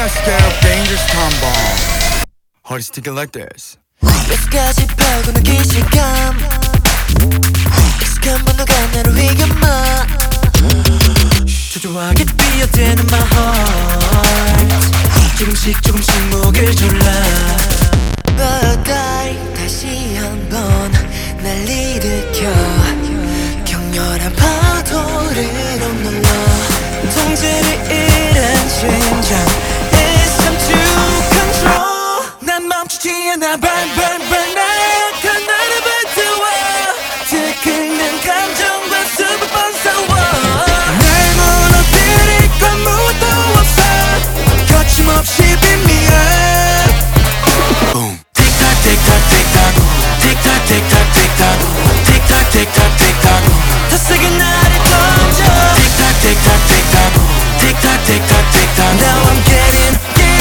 I scale dangerous time bomb. Hard to stick it like this. 끝까지 파고는 기실감 익숙한 번호가 나를 위감아 초조하게 뛰어드는 my heart 조금씩 목을 졸라 But I 다시 한번 날 일으켜 격렬한 파도를 억눌러 통제를 잃은 심장 It's time to control 난 멈추지 않아 burn burn burn 나의 약한 나를 불태워 들끓는 감정과 수백 번 싸워 날 무너뜨릴 건 아무것도 없어 거침없이 빛미해 Boom. 틱탁 틱탁 틱탁 틱탁 틱탁 틱탁 틱탁 틱탁 틱탁 더 세게 나를 던져 틱탁 틱탁 틱탁 틱탁 틱탁 틱탁 Now I'm getting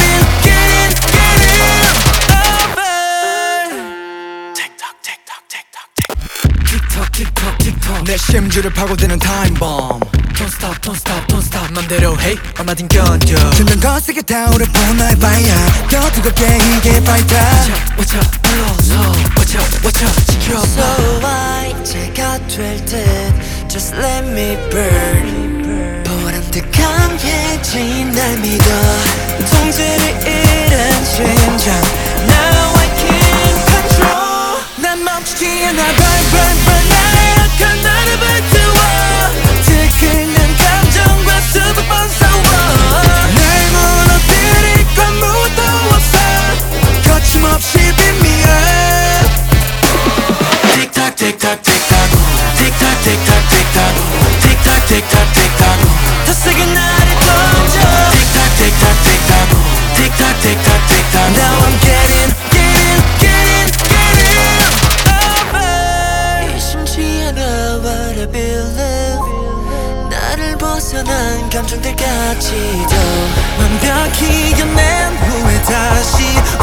over 내 심주를 파고드는 time bomb. Don't stop don't stop don't stop 맘대로 해 얼마든 견뎌 점점 거세게 타오르는 나의 바야 더 뜨겁게 이게 fight Watch out 불러서 watch out 지켜봐 So I 제가 될 듯 Just let me burn 보람듯 강해진 날 믿어 통제를 잃은 심장 Now I can't control 난 멈추지 않아 burn burn burn 나의 약한 나를 불태워 들끓는 감정과 수백 번 싸워 날 무너뜨릴 건 아무것도 없어 거침없이 빛미해 틱탁 틱탁 틱탁 틱탁 틱탁 틱탁 틱탁 틱탁 틱탁 더 세게 나를 던져 틱탁 틱탁 틱탁 틱탁 틱탁 틱탁 Now I'm getting over 의심치 않아 what I believe 나를 벗어난 감정들까지도 완벽히 이겨낸 후에 다시